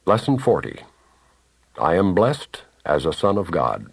Lesson 40. I am blessed as a son of God.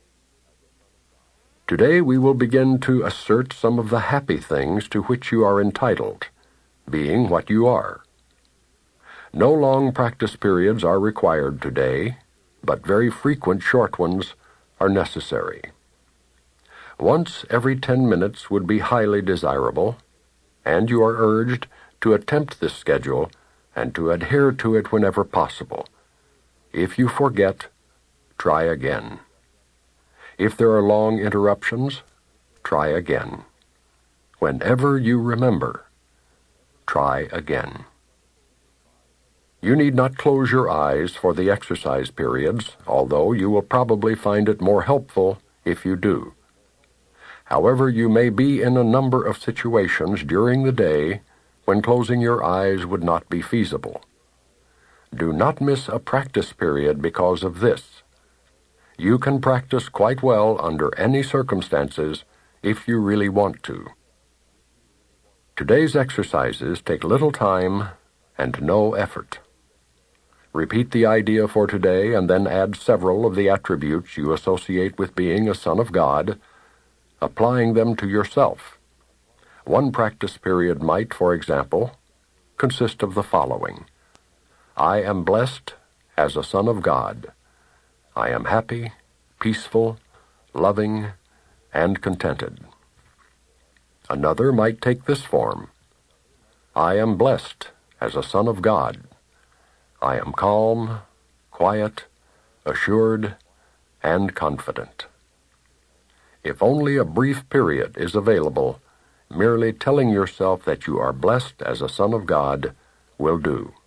Today we will begin to assert some of the happy things to which you are entitled, being what you are. No long practice periods are required today, but very frequent short ones are necessary. Once every 10 minutes would be highly desirable, and you are urged to attempt this schedule and to adhere to it whenever possible. If you forget, try again. If there are long interruptions, try again. Whenever you remember, try again. You need not close your eyes for the exercise periods, although you will probably find it more helpful if you do. However, you may be in a number of situations during the day when closing your eyes would not be feasible. Do not miss a practice period because of this. You can practice quite well under any circumstances if you really want to. Today's exercises take little time and no effort. Repeat the idea for today and then add several of the attributes you associate with being a son of God, applying them to yourself. One practice period might, for example, consist of the following. I am blessed as a son of God. I am happy, peaceful, loving, and contented. Another might take this form. I am blessed as a son of God. I am calm, quiet, assured, and confident. If only a brief period is available, merely telling yourself that you are blessed as a son of God will do.